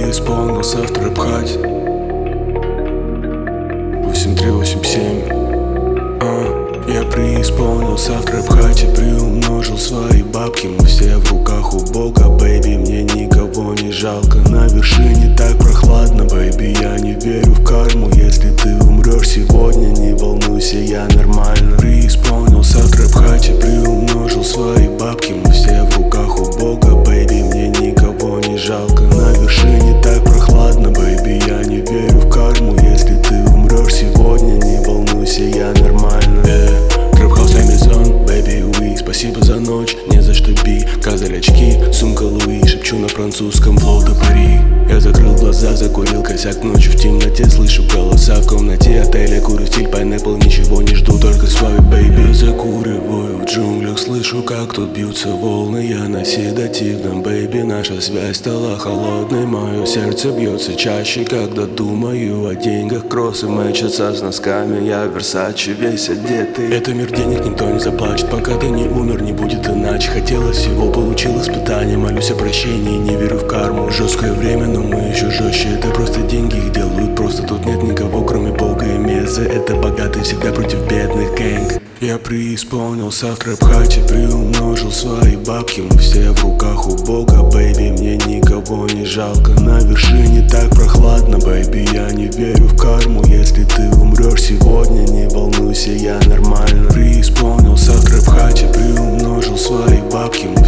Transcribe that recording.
преисполнился в трэп-хате 8387. Я преисполнился в трэп-хате, приумножил свои бабки. Мы все в руках у Бога, бэйби, мне никого не жалко. На вершине так прохладно, бэйби, я не верю в карму. Если ты умрешь сегодня, не волнуйся, я нормально. Преисполнился в трэп-хате, приумножил свои бабки. Мы все в руках у Бога, бэйби, мне никого не жалко. На вершине так прохладно, бэйби, я не верю в карму. Если ты умрешь сегодня, не волнуйся, я нормально. Трэп-хаус для мезон, бэйби, уи. Спасибо за ночь, не за что би. Казаль очки, сумка Луи. Шепчу на французском, флоу до Пари. Я закрыл глаза, закурил косяк ночью в темноте. Слышу голоса в комнате отеля. Курю стиль Pineapple, ничего не жду, только свою бэйби. Я закуриваю в джунглях, слышу, как тут бьются волны. Я на седативном, бэйби, наша связь стала холодной. Мое сердце бьется чаще, когда думаю о деньгах. Кроссы мэчатся с носками, я в Версаче весь одетый. Это мир денег, никто не заплачет, пока ты не умер, не будет иначе. Хотелось всего, получил испытание, молюсь о прощении, не верю в карму. Жесткое время, но мы еще жестче. Это просто деньги их делают просто. Тут нет никого, кроме Бога и Мезы. Это богатые всегда против бедных, гэнг. Я преисполнился в трэп-хате, приумножил свои бабки. Мы все в руках у Бога, бэйби, мне никого не жалко. На вершине так прохладно, бэйби, я не верю в карму. Если ты умрешь сегодня, не волнуйся, я нормально. Преисполнился в трэп-хате, приумножил свои бабки.